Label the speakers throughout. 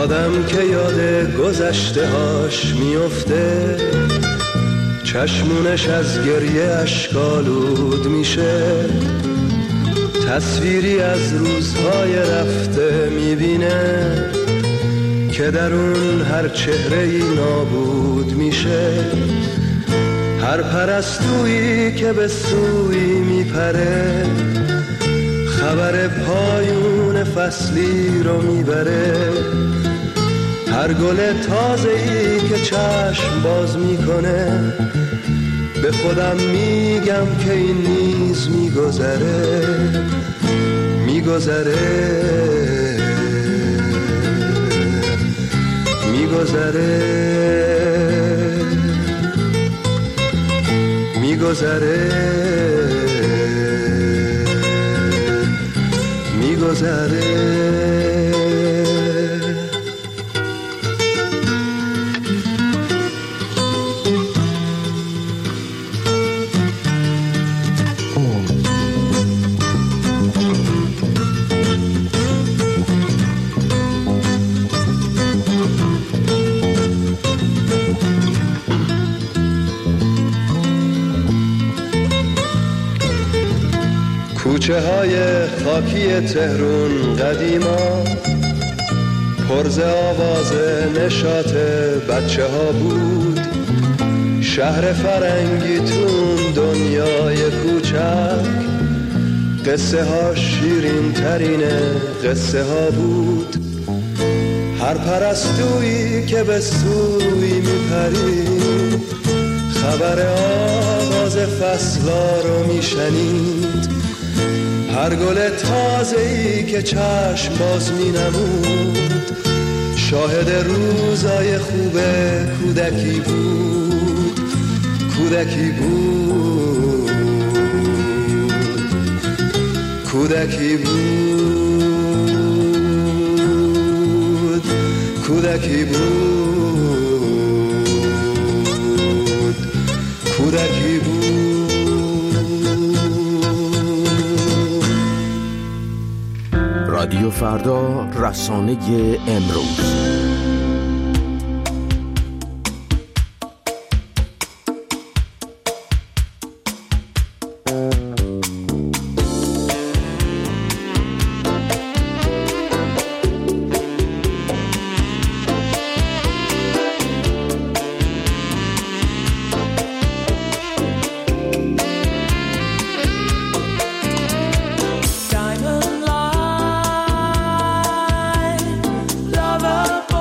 Speaker 1: آدم که یاد گذشته هاش میفته، چشمونش از گریه اشکالود میشه، تصویری از روزهای رفته میبینه که در اون هر چهره‌ای نابود میشه. هر پرستویی که به سوی میپره، خبر پایون فصلی رو میبره. هر گل تازه‌ای که چشم باز میکنه، به خودم میگم که این نیز میگذره، میگذره، میگذره، میگذره، میگذره. کوچه های خاکی تهرون قدیما پرز آواز نشاط بچه ها بود. شهر فرنگی تون دنیای کوچک، قصه ها شیرین ترین قصه ها بود. هر پرستویی که به سوی میپرید، خبر آغاز فصلا رو میشنید. هر گل تازه‌ای که چشم باز می‌نمود، شاهد روزای خوب کودکی بود، کودکی بود، کودکی بود، کودکی بود، کودکی بود.
Speaker 2: رادیو فردا، رسانه امروز.
Speaker 3: Diamond light, lover.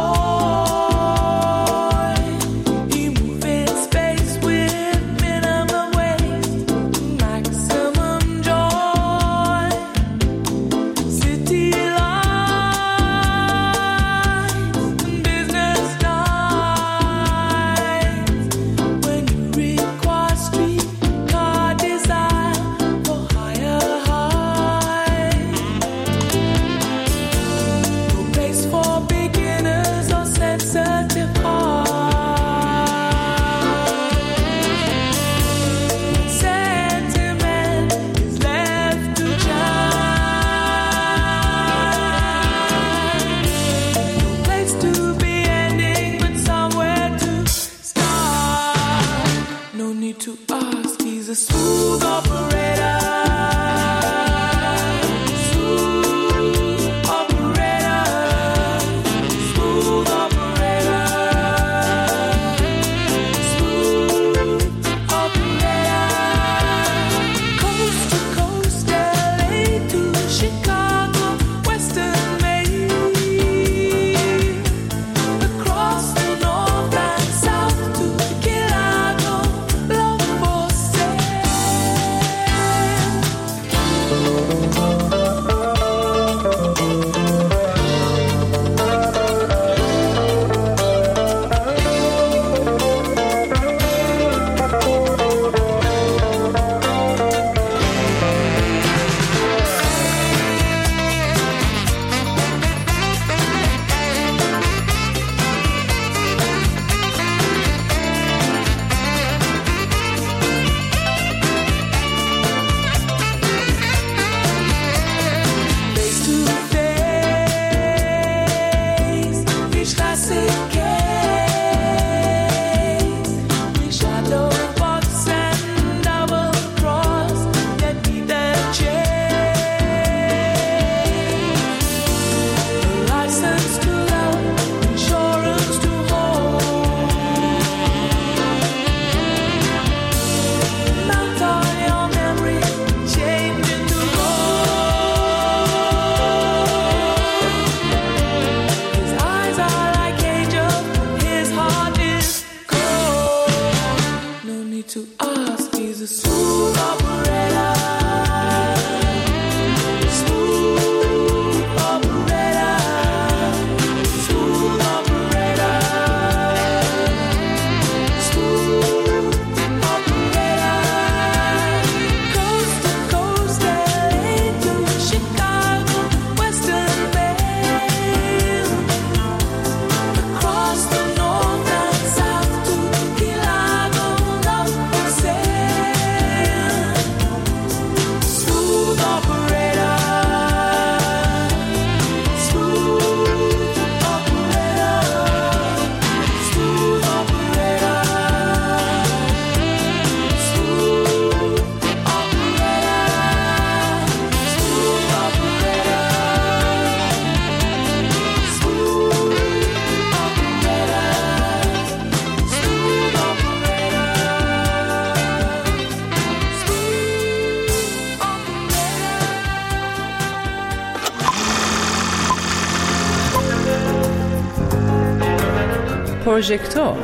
Speaker 3: پروژکتور.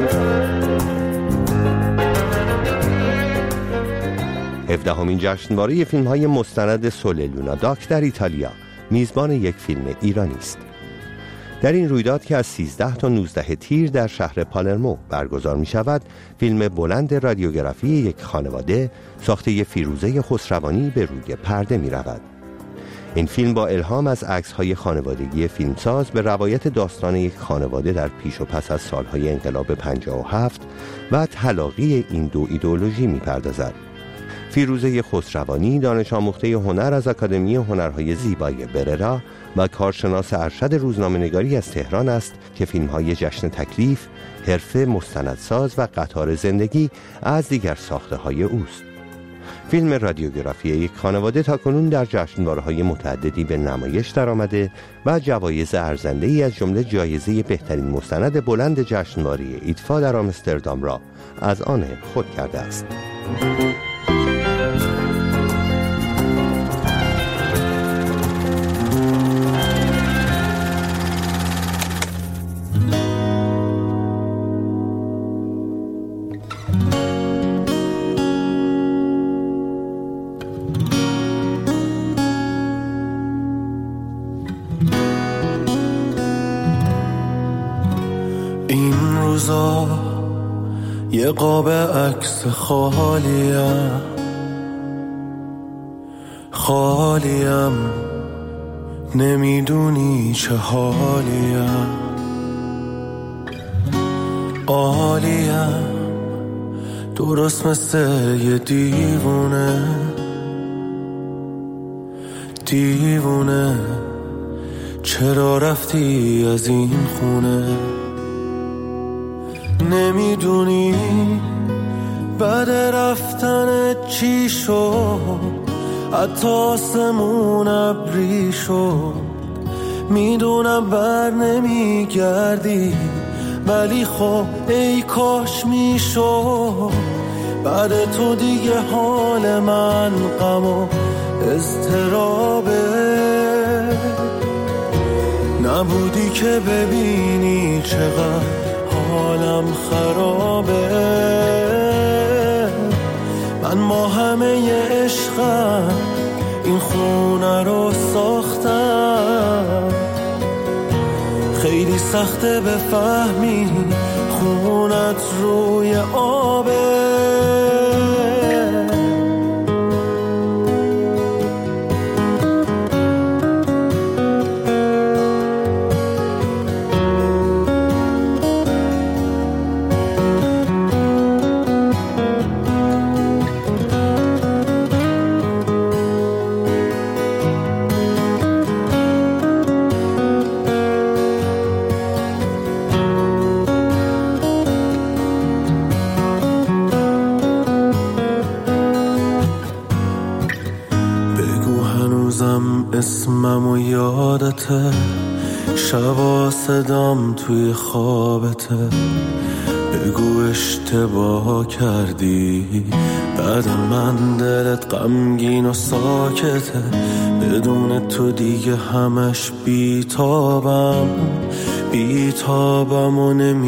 Speaker 4: هفدهمین جشنواره فیلم‌های مستند سول لونا داک در ایتالیا میزبان یک فیلم ایرانی است. در این رویداد که از 13 تا 19 تیر در شهر پالرمو برگزار می شود، فیلم بلند رادیوگرافی یک خانواده ساخته فیروزه خسروانی به روی پرده می رود. این فیلم با الهام از عکس‌های خانوادگی فیلمساز به روایت داستان یک خانواده در پیش و پس از سالهای انقلاب 57 و تلاقی این دو ایدئولوژی می پردازد. فیروزه خسروانی دانش آموخته هنر از آکادمی هنرهای زیبای بررا و کارشناس ارشد روزنامه‌نگاری از تهران است که فیلم‌های جشن تکلیف، حرفه مستندساز و قطار زندگی از دیگر ساخته‌های اوست. فیلم رادیوگرافی یک خانواده تاکنون در جشنواره‌های متعددی به نمایش درآمده و جوایز ارزنده‌ای از جمله جایزه بهترین مستند بلند جشنواره ایدفا در آمستردام را از آن خود کرده است.
Speaker 1: این روزا یه قاب عکس خالیم نمیدونی چه حالیم، عالیم درست مثل یه دیوونه چرا رفتی از این خونه؟ نمیدونی بعد رفتن چی شد، حتی آسمون ابری شد. میدونم بر نمیگردی ولی خب ای کاش میشد. بعد تو دیگه حال من غم و اضطرابه، نبودی که ببینی چقدر حالم خرابه. من با همه عشقم این خونه رو ساختم، خیلی سخته بفهمی خونت روی آبه. اسمم و یادته، شبا صدام توی خوابته. بگو اشتباه کردی، بعد من دلت غمگین و ساکته. بدون تو دیگه همش بیتابم و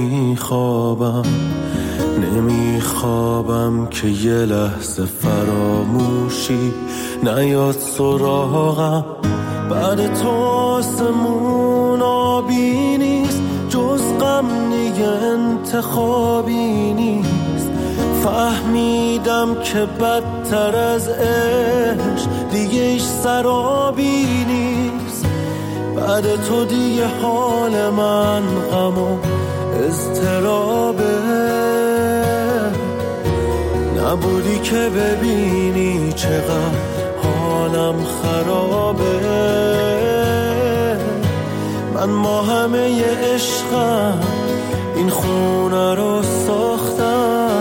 Speaker 1: نمیخوابم که یه لحظه فراموشی نیاد سراغم. بعد تو آسمون آبی نیست، جز غم دیگه انتخابی نیست. فهمیدم که بدتر از عشق دیگه ایش سرابی نیست. بعد تو دیگه حال من غم و اضطرابه، نبودی که ببینی چقدر حالم خرابه. من با همه عشقم این خونه رو ساختم،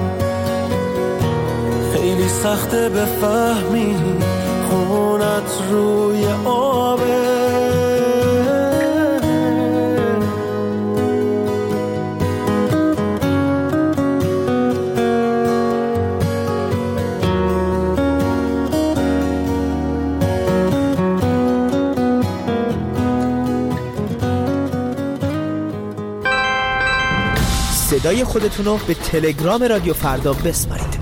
Speaker 1: خیلی سخته بفهمی خونت روی آبه.
Speaker 3: صدای خودتون رو به تلگرام رادیو فردا بسپارید.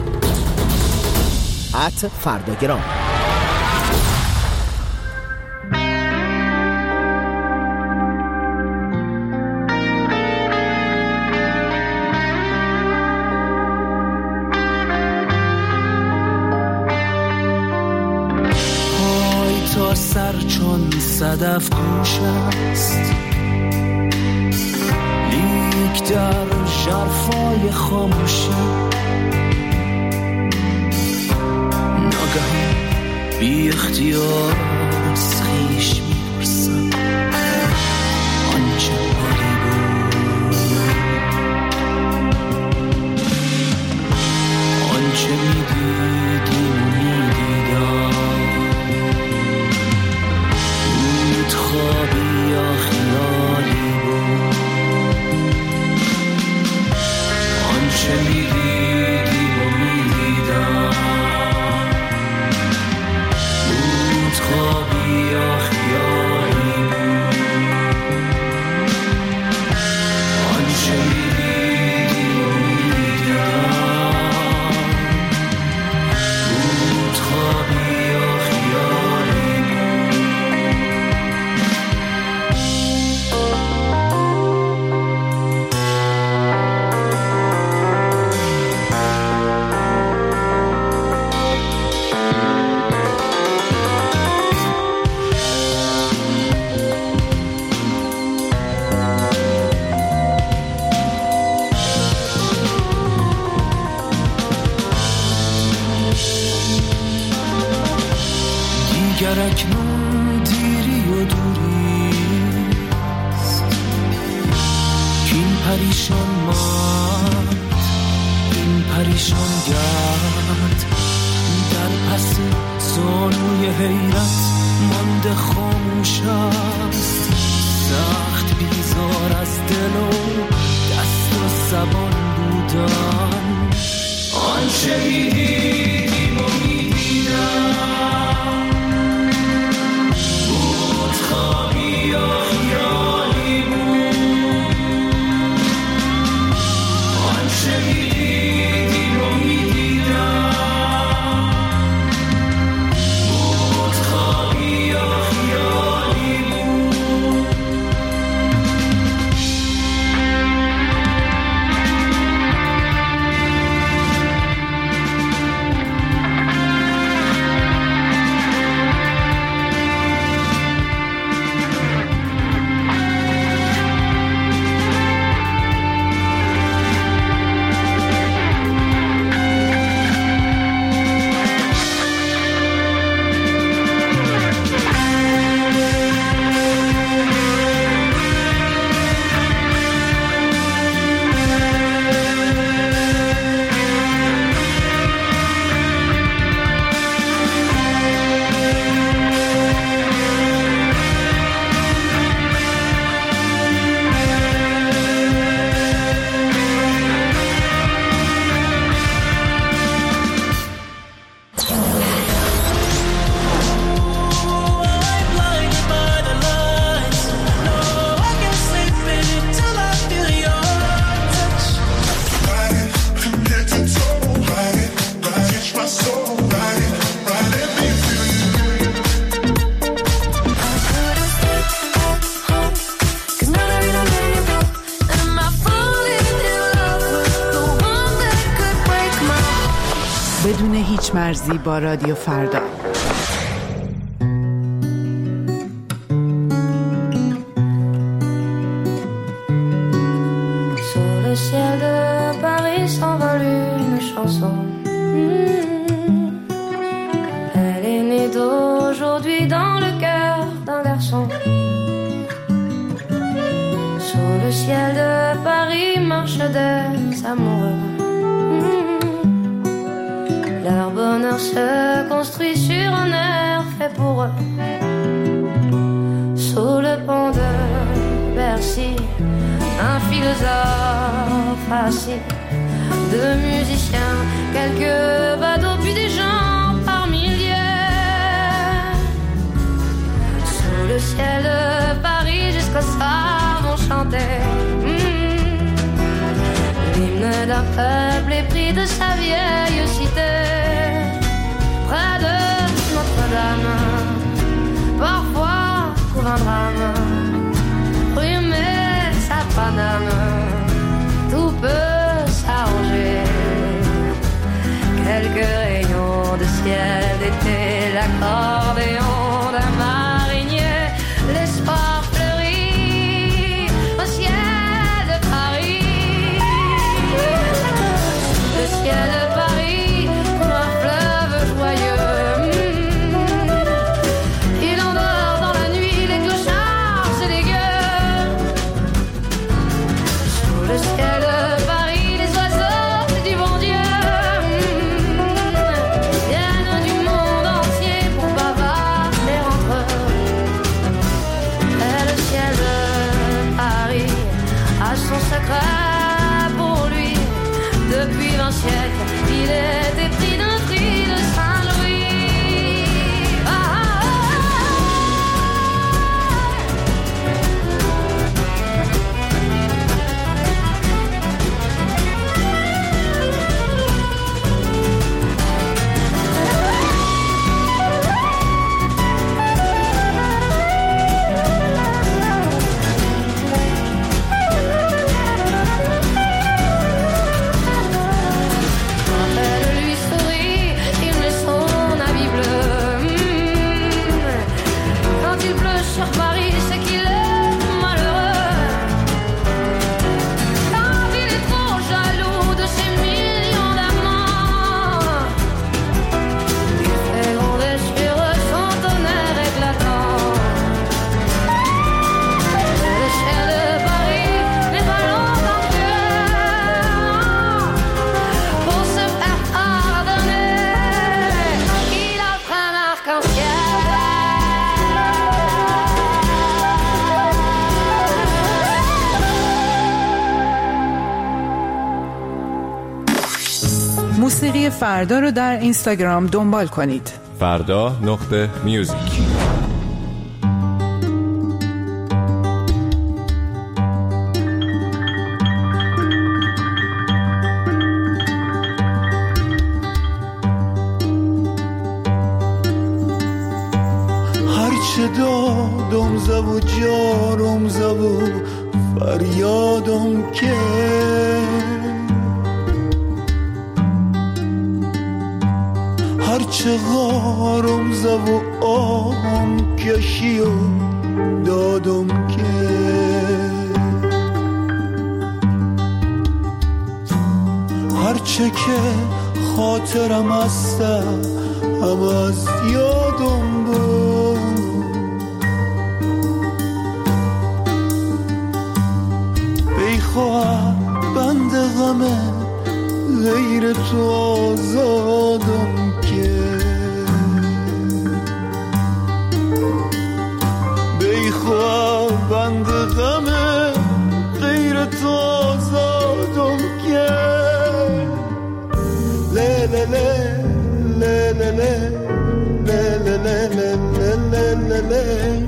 Speaker 3: @فرداگرام.
Speaker 5: تا سر چون صدف گوش است، لیک در ژرفای خاموشی ناگهان بی اختیار از خویش می‌پرسم آنچه عالی بود، آنچه می‌دیدیم می‌دیدم، خوابی یا خیالی بود، آنچه می‌دیدیم و می‌دیدم، بود خوابی یا خیالی بود، آنچه می‌دیدیم و می‌دیدم، بود خوابی یا خیالی بود. دیگر اکنون دیری و دوریست، کین پریشان ماند، این پریشان گرد، در پس زانوی حیرت مانده خاموش است، سخت بیزار از دل و دست و زبان بودن، آنچه می‌دیدیم و می‌دیدم، خوابی یا خیالی بود، آنچه می‌دیدیم و می‌دیدم، بود خوابی یا خیالی بود.
Speaker 6: بدون هیچ مرزی با رادیو فردا.
Speaker 7: Sur le ciel de Paris s'envole une chanson. Elle est née d'aujourd'hui dans le cœur d'un garçon. Sur le ciel de Paris marchent des amoureux. Leur bonheur se construit sur un air fait pour eux. Sous le pont de Bercy, un philosophe assis, deux musiciens, quelques badauds, puis des gens par milliers. Sous le ciel de Paris jusqu'au soir vont chanter trône d'un peuple épris de sa vieille cité, près de Notre-Dame, parfois couvre un drame, rumée sa Paname, tout peut s'arranger. Quelques rayons de ciel d'été, l'accordéon d'un marinier, l'espoir fleurit au ciel de Paris. Le ciel de Paris comme un fleuve joyeux, il endort dans la nuit les clochards et les gueux. Sous le ciel de Paris les oiseaux du bon Dieu son secret pour lui. Depuis 20 siècles, il est épris d'un cri de Saint-Louis. Sur Paris, c'est qu'il est malheureux. Quand il est trop jaloux de ses millions d'amants, il fait gronder sur son tonnerre éclatant. Le ciel de Paris n'est pas longtemps que pour se faire pardonner, il offre un arc-en-ciel.
Speaker 6: موسیقی فردا رو در اینستاگرام دنبال کنید.
Speaker 8: فردا.music.
Speaker 1: هرچه دادم زبو جارم زبو فریادم که هرچه غارم زبو آهم کشی و دادم که هرچه که خاطرم هسته هم از یادم بود بیخواه بند غمه غیر تو آزادم که بیخواه بند غمه غیر تو آزادم که له له له له له له له له له له له له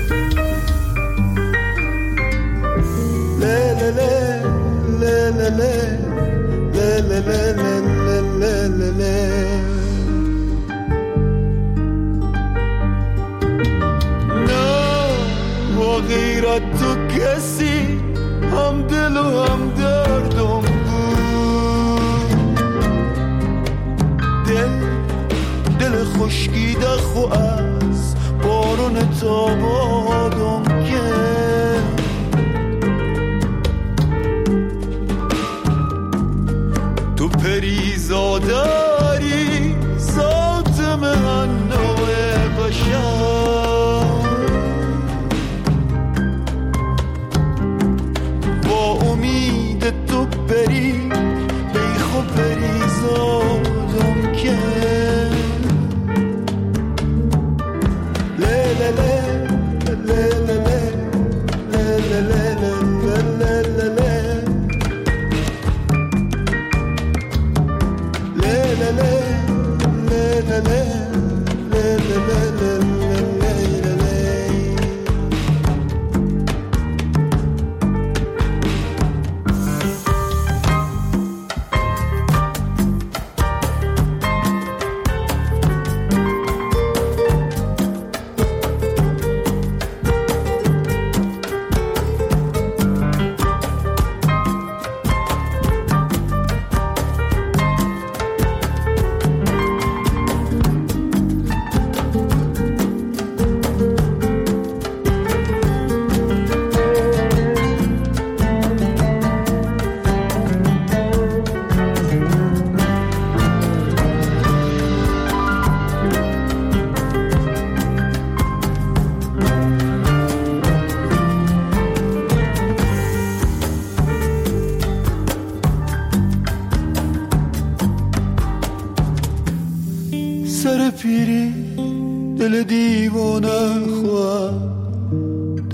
Speaker 1: غیرت تو کسی هم دل و هم دردم بود دل خشکیده خو از بارون تابادم که تو پریزاداری ذات من نوع بشر با امید تو بری بیخو پریزادم که له له له له له له له له له له له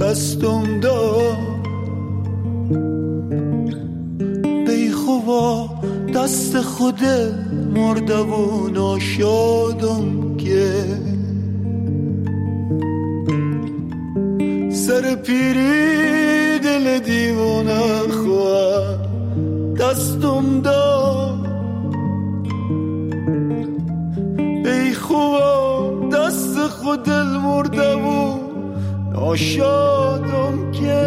Speaker 1: دستم داد بی خوبا دست خود مرده و ناشادم که سر پیری دل دیوانه خواه دستم داد ای خوبا دست خود دل مرده و ناشادم که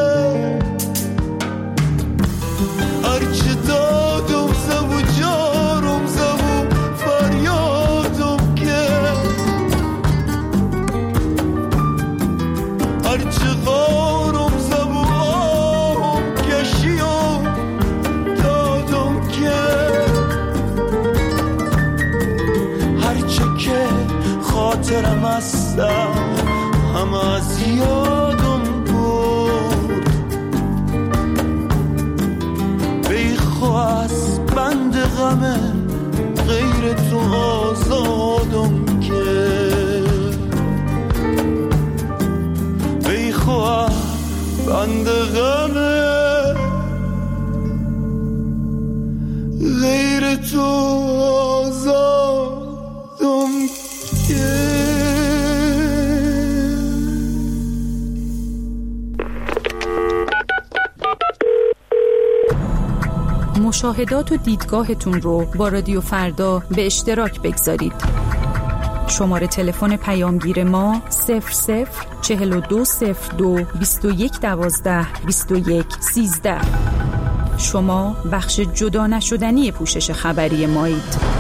Speaker 1: هرچه دادم زبو جارم زبو فریادم که هرچه غارم زبو آهم کشیم دادم که هرچه که خاطرم هستم همه از یادم بود بی خواست بند غمه غیر تو آزادم که بی خواست بند غمه غیر تو آزادم که
Speaker 9: مشاهدات و دیدگاهتون رو با رادیو فردا به اشتراک بگذارید. شماره تلفن پیامگیر ما 004202 2112 2113. شما بخش جدا نشدنی پوشش خبری مایید.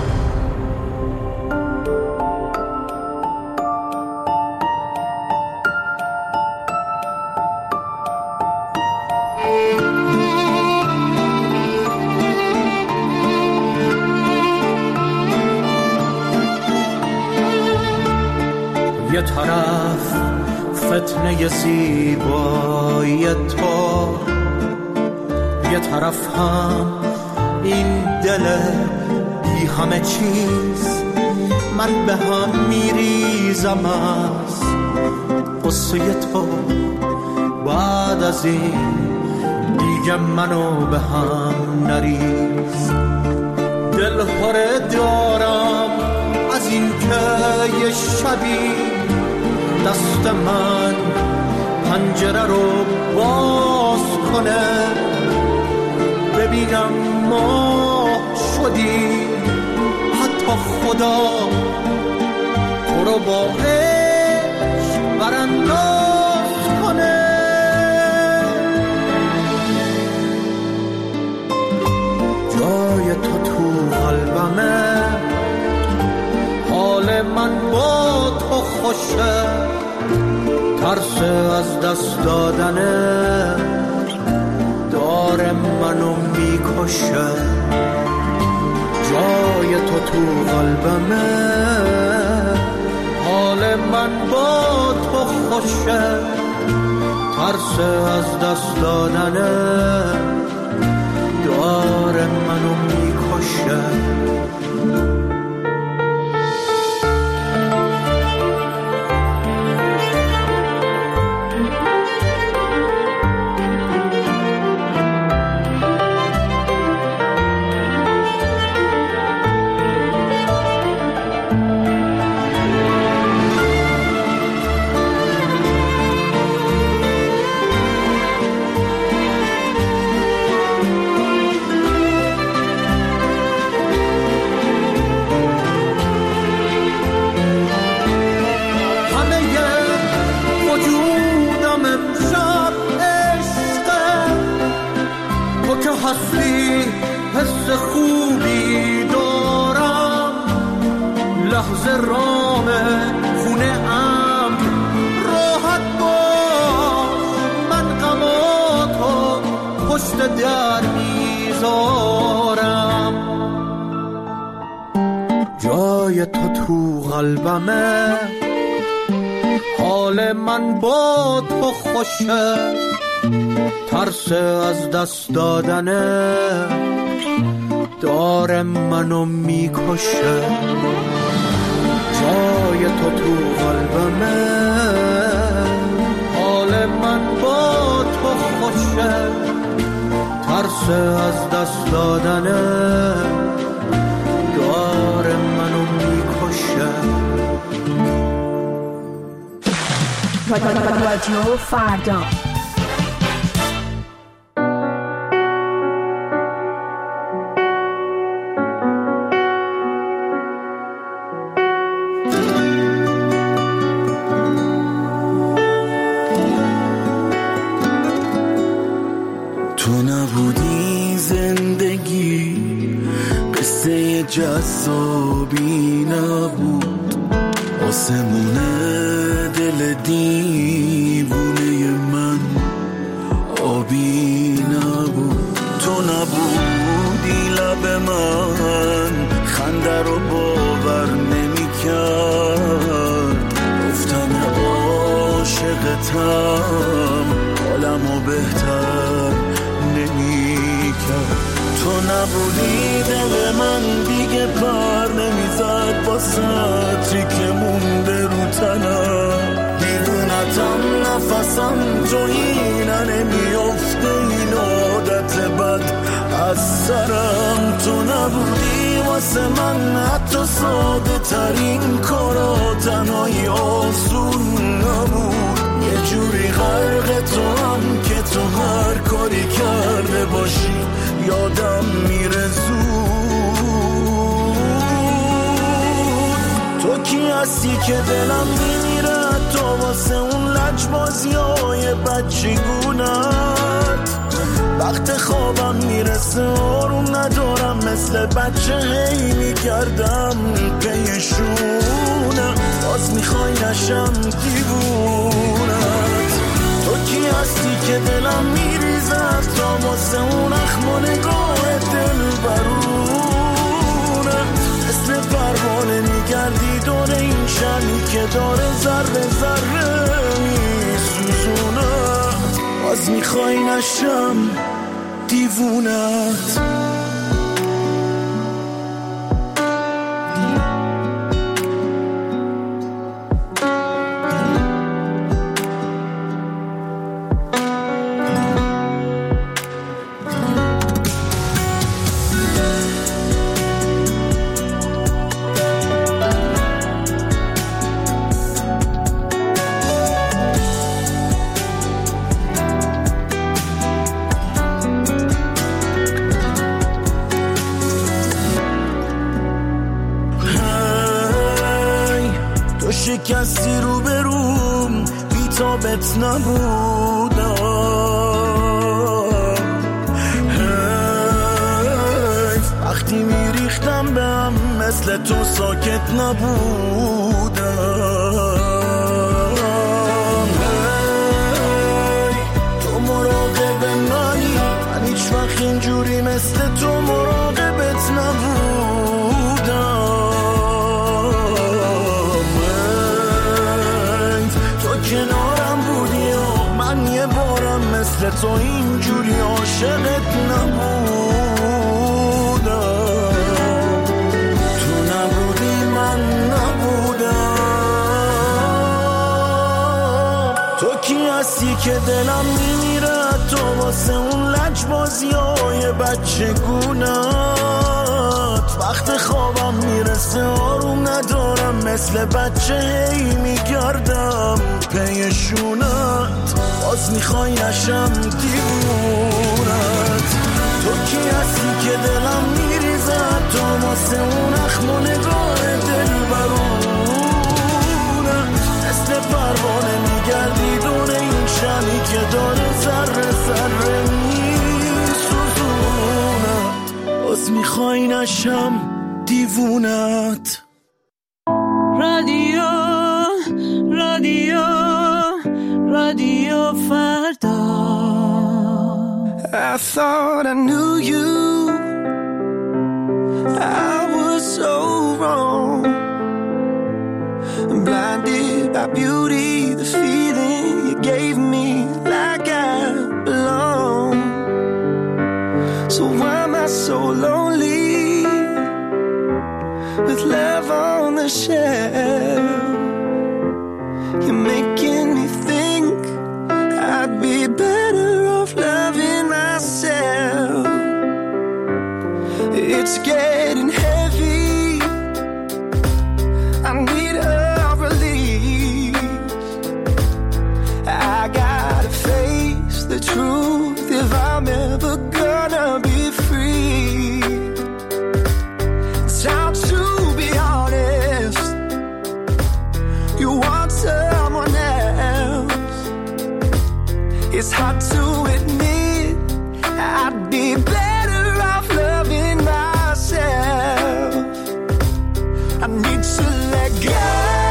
Speaker 10: یه طرف فتنه زیبایی تو، یه طرف هم این دل بی همه چیز. من به هم میریزم از قصه تو، بعد از این دیگه منو به هم نریز. دل هره دارم از این که یه شبی دست من پنجره رو باز کنه، ببینم ما شدی، حتی خدا تو رو با عشق برانداز کنه. جای تو قلبمه، حال من با تو خوشه، ترس از دست دادنه داره منو میکشه. جای تو قلبمه، حال من با تو خوشه، ترس از دست دادنه داره منو میکشه. هستی حس خوبی دارم، لحظه رامه خونه ام راحت باش، من غماتو پشت در میذارم. جای تو قلبمه، حال من با تو خوشه، ترس از دست دادنه داره منو میکشه. جای تو قلبمه، حال ترس از دست دادنه داره منو میکشه.
Speaker 9: رادیو فردا.
Speaker 11: تو نبودی زندگی قصه جذابی نبود، آسمون دل دیوونه من آبی نبود. تو نبودی لب من خنده رو باور نمی کرد، گفتن عاشقتم حالمو بهتر نمی کرد. تو نبودی دل من دیگه پر نمیزد با سطری که مونده رو تنم، دیوونتم نفسم تو اینه نمیافته این عادت بد از سرم. تو نبودی واسه من حتی ساده ترین کارا تنهایی آسون نبود، یه جوری غرق تو هم که تو هر کاری کرده باشی یادم میره زود. تو کی هستی که دلم میمیره تو واسه اون لجبازیای بچگونت، وقت خوابم میرسه آروم ندارم مثل بچه هی میکردم پیشونه، باز میخوای نشم دیوونت. تو کی هستی که دلم میریزد تا واسه اون اخم و نگاه دل برونه، مثل پروانه میگردی دور این شمی که داره ذره ذره میسوزونه، باز میخوای نشم دیوونت. شکستی رو بروم بی تابت نبودم، وقتی میریختم به هم مثل تو ساکت نبودم. تو مراقب منی، من هیچ وقت اینجوری مثل تو مراقبت نبودم. کنارم بودی و من یه بارم مثل تو اینجوری عاشقت نبودم. تو نبودی من نبودم. تو کی هستی که دلم میمیره تو واسه اون لجبازیای بچگونت، وقت خوابم میرسه آروم ندارم مثل بچه هی میگردم پیشونت، باز میخوای نشم دیوونت. تو کی هستی که دلم میریزد تو واسه اون اخم و نگاه دل برونه، مثل پروانه میگردی دور این شمی که داره ذره ذره میسوزونت، باز میخوای نشم دیوونت.
Speaker 5: رادیو رادیو فردا.
Speaker 12: I thought I knew you, I was so wrong, blinded by beauty, the feeling you gave me like I belong. So why am I so lonely with love on the shelf? You're making me think I'd be better off loving It's hard to admit I'd be better off loving myself. I need to let go,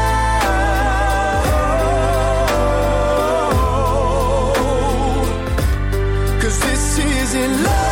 Speaker 12: 'cause this isn't love.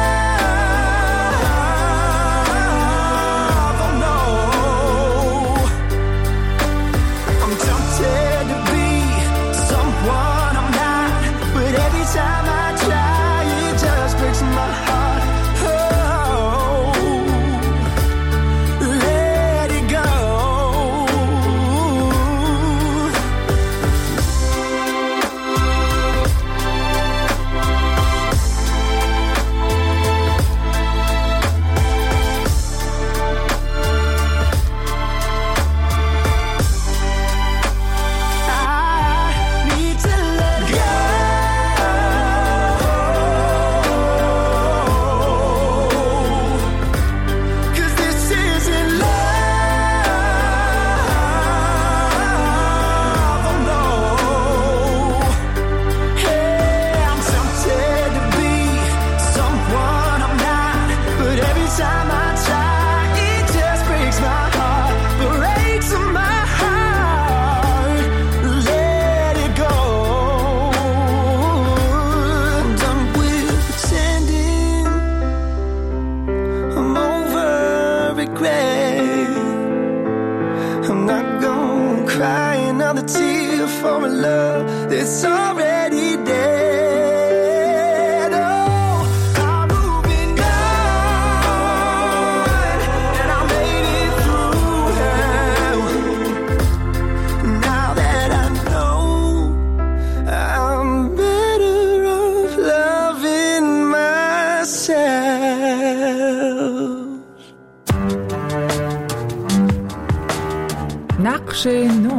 Speaker 6: نقش نو.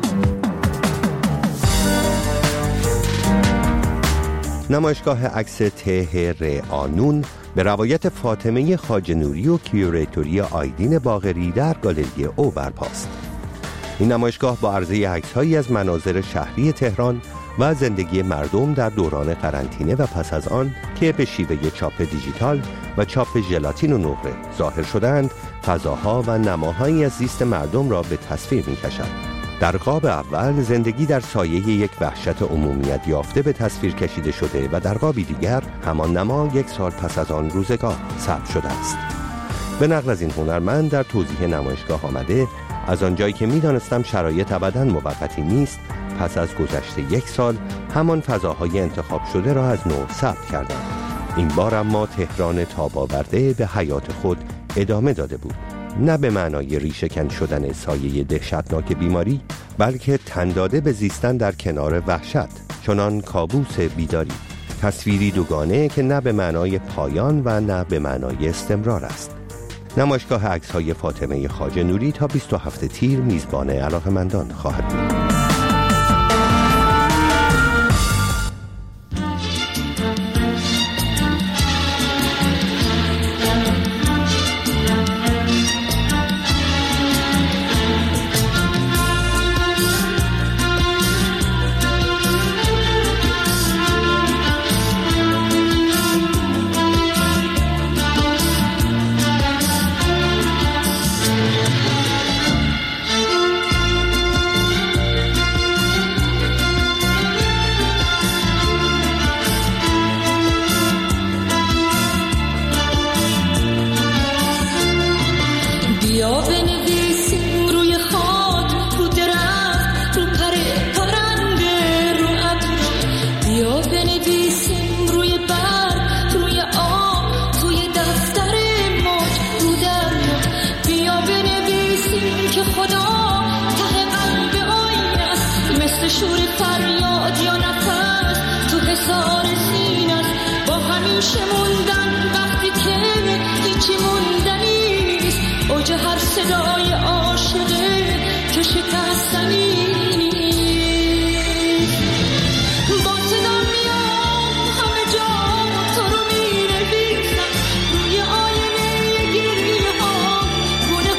Speaker 4: نمایشگاه عکس ته رعانون به روایت فاطمه خواجه نوری و کیوریتوری آیدین باقری در گالری او برپاست. این نمایشگاه با عرضه عکس‌هایی از مناظر شهری تهران و زندگی مردم در دوران قرنطینه و پس از آن که به شیوه چاپ دیجیتال و چاپ ژلاتین و نقره ظاهر شدند، فضاها و نماهایی از زیست مردم را به تصویر می‌کشد. در قاب اول زندگی در سایه یک وحشت عمومیت یافته به تصویر کشیده شده و در قابی دیگر همان نما 1 سال پس از آن روزگار ثبت شده است. به نقل از این هنرمند در توضیح نمایشگاه آمده از آنجایی که می‌دانستم شرایط ابداً موقتی نیست، پس از گذشت 1 سال همان فضاهای انتخاب شده را از نو ثبت کردم. این بار اما تهران تاب آورده به حیات خود ادامه داده بود، نه به معنای ریشه‌کن شدن سایه دهشتناک بیماری، بلکه تن داده به زیستن در کنار وحشت، چنان کابوس بیداری. تصویری دوگانه که نه به معنای پایان و نه به معنای استمرار است. نمایشگاه عکس‌های فاطمه خواجه نوری تا 27 تیر میزبان علاقه‌مندان خواهد بود.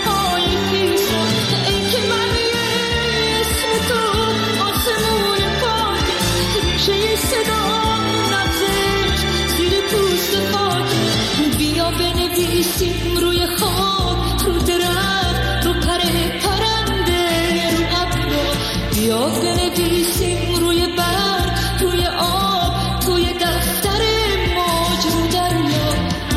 Speaker 13: آسمون صدا نبزش زیر پوست خاکی بیا بنویسیم روی خاک رو درخت رو پر پرنده رو ابرو بیا بنویسیم روی برگ روی آب توی دفتر موج رو دریا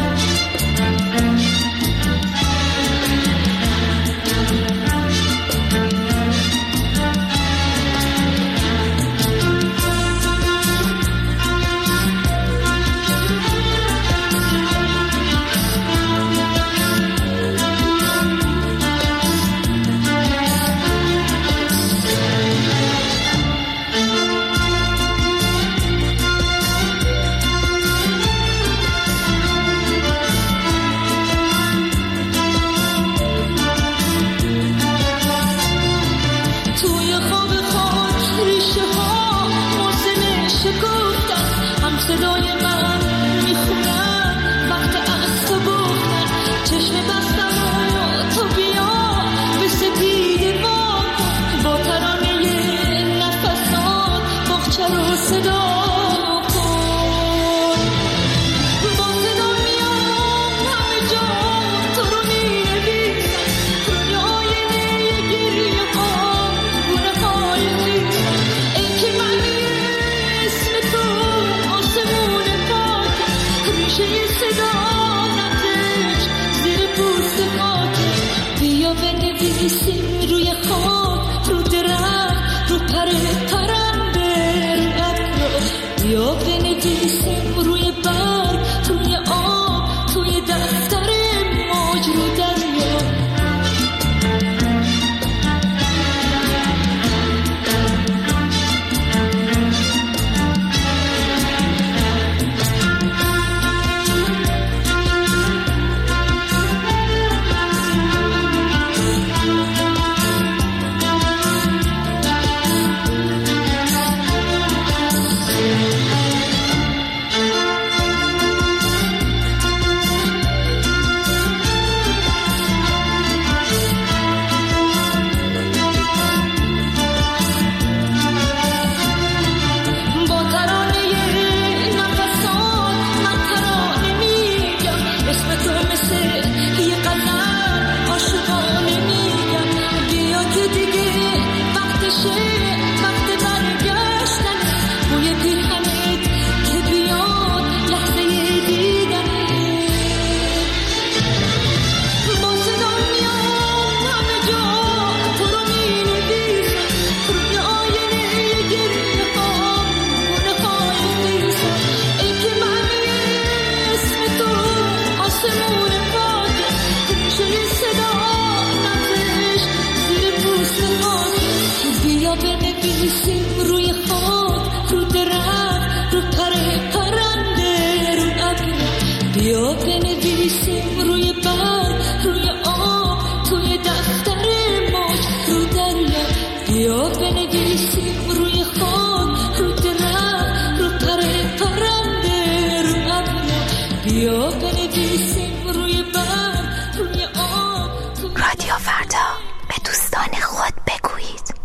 Speaker 14: رادیو فردا به دوستان خود بگویید.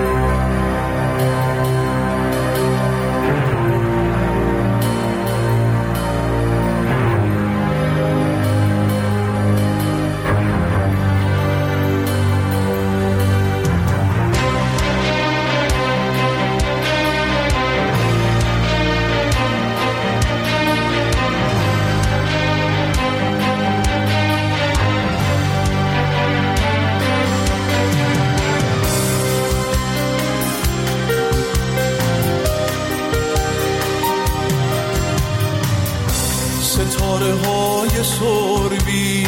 Speaker 10: سربی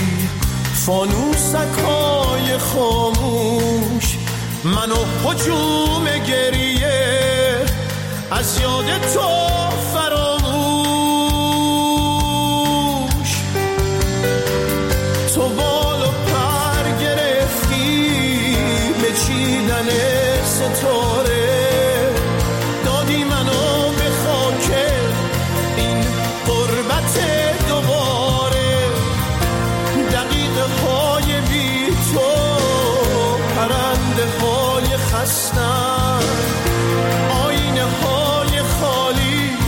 Speaker 10: فانوسکای خاموش منو هجوم گریه از یاد تو فراموش تو بال و پر گرفتی به چیدن ستاره دادی منو به خاک این غربت دوباره دقیقه های بی تو پرنده های خستن آینه های خالی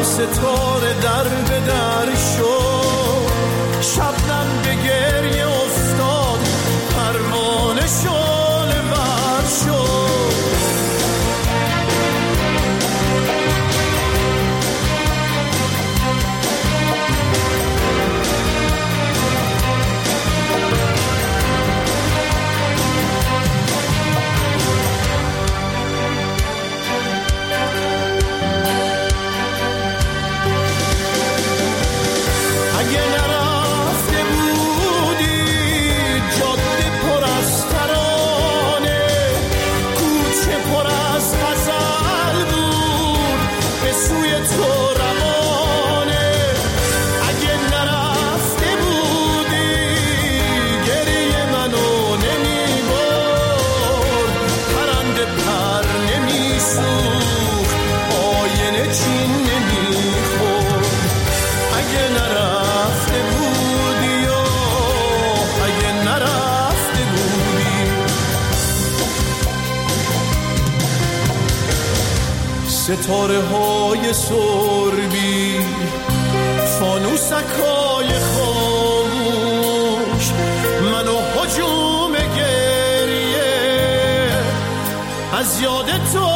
Speaker 10: ستاره در به در شد، شبنم به گریه افتاد، پروانه شعله ور شد. ستاره های سربی، فانوسکای خاموش، من و هجوم گریه از یاد تو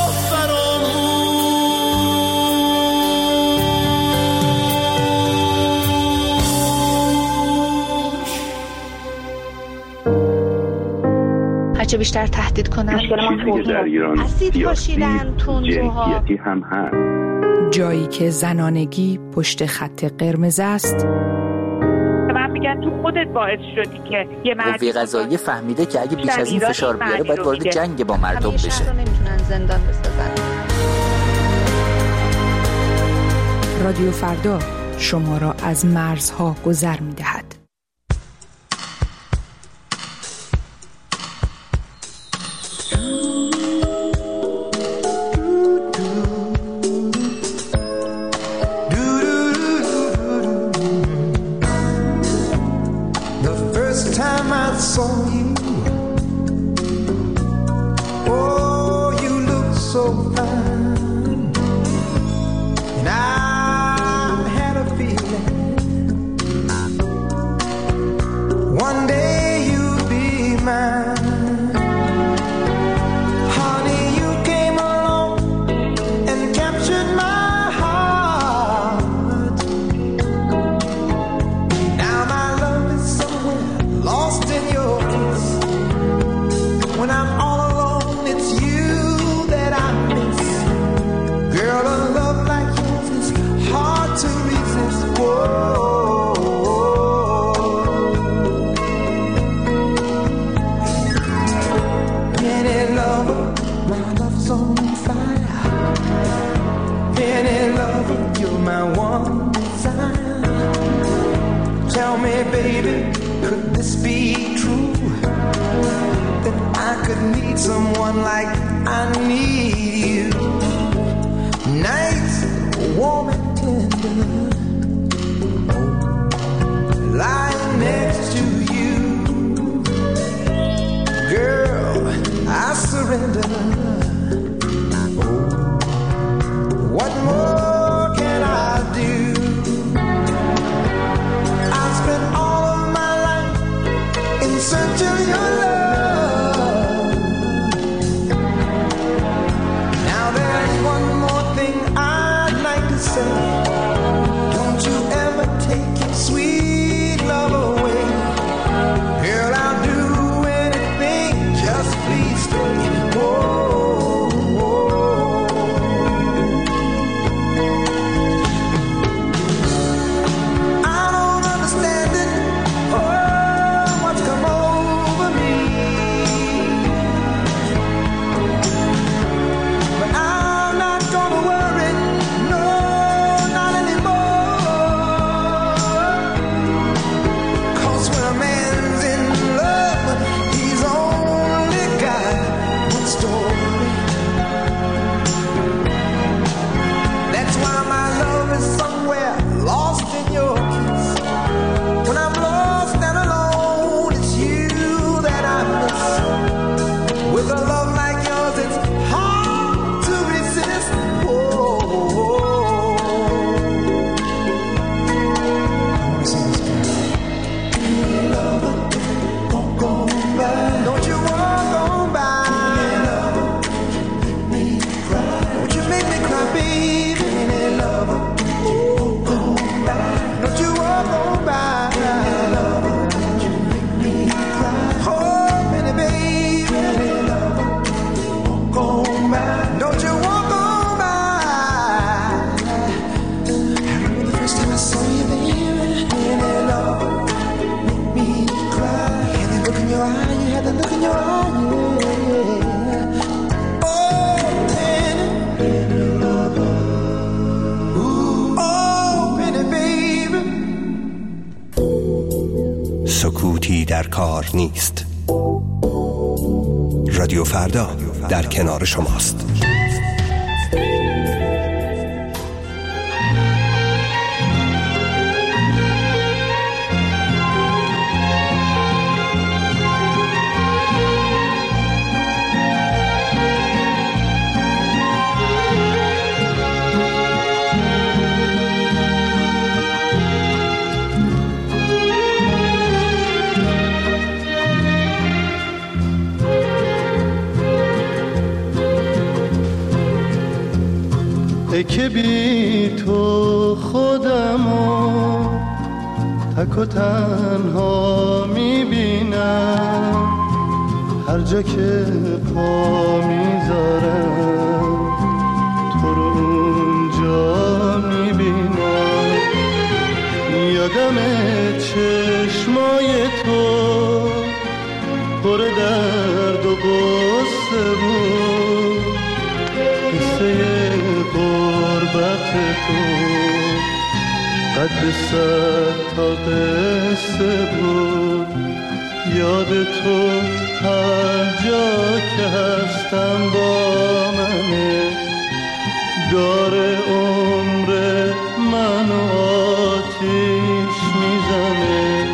Speaker 15: هرچه بیشتر تهدید کنن
Speaker 16: چیزی که در ایران سیاسی جنسیتی هم هست.
Speaker 6: جایی که زنانگی پشت خط قرمز است.
Speaker 17: من میگن تو خودت باعث شدی که یه مردی
Speaker 18: قضایی فهمیده که اگه بیش از این فشار بیاره باید وارد جنگ با مردم بشه.
Speaker 15: شهر رو نمیتونن زندان بسازن.
Speaker 6: رادیو فردا شما را از مرزها گذر میدهد.
Speaker 19: در کار نیست. رادیو فردا در کنار شماست.
Speaker 1: ای که بی تو خودمو تک و تنها میبینم، هر جا که پا میذارم تو رو اونجا میبینم. یادم چشمای تو پر درد و غصه بود، قصه غربت تو قد 100 تا قصه بود. یاد تو هر جا که هستم با منه، داره عمر منو آتیش میزنه.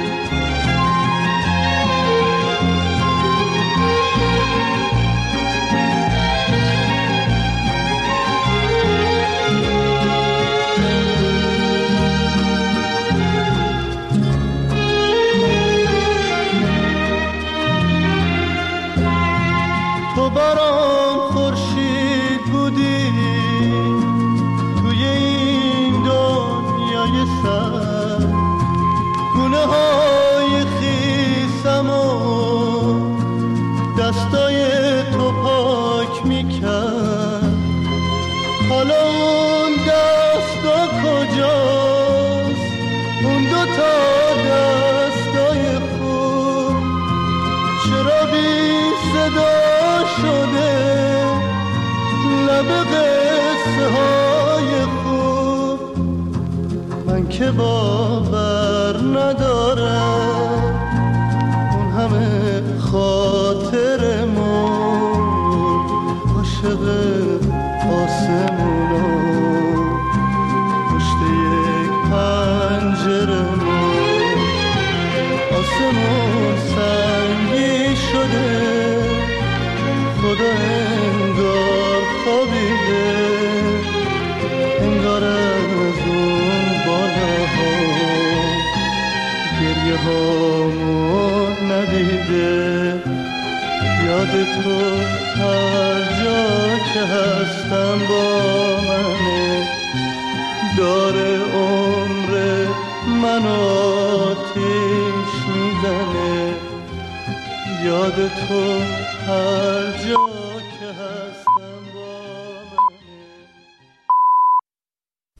Speaker 1: تو برام خورشید بودی توی این دنیای سر، گونه های خیسم و دستای تو پاک میکرد. حالا اون دستا کجاست، اون 2 تا دستای خوب چرا بی صدا شده لب قصه های خوب؟ من که باور ندارم اون همه خاطرمون عاشق آسمونا پشت یک پنجرمون. آسمون سنگی شده، خدا انگار خوابیده، انگار از اون بالاها گریه هامون ندیده. یاد تو هر جا که هستم با منه، داره عمر من آتیش میزنه. یاد تو هر جا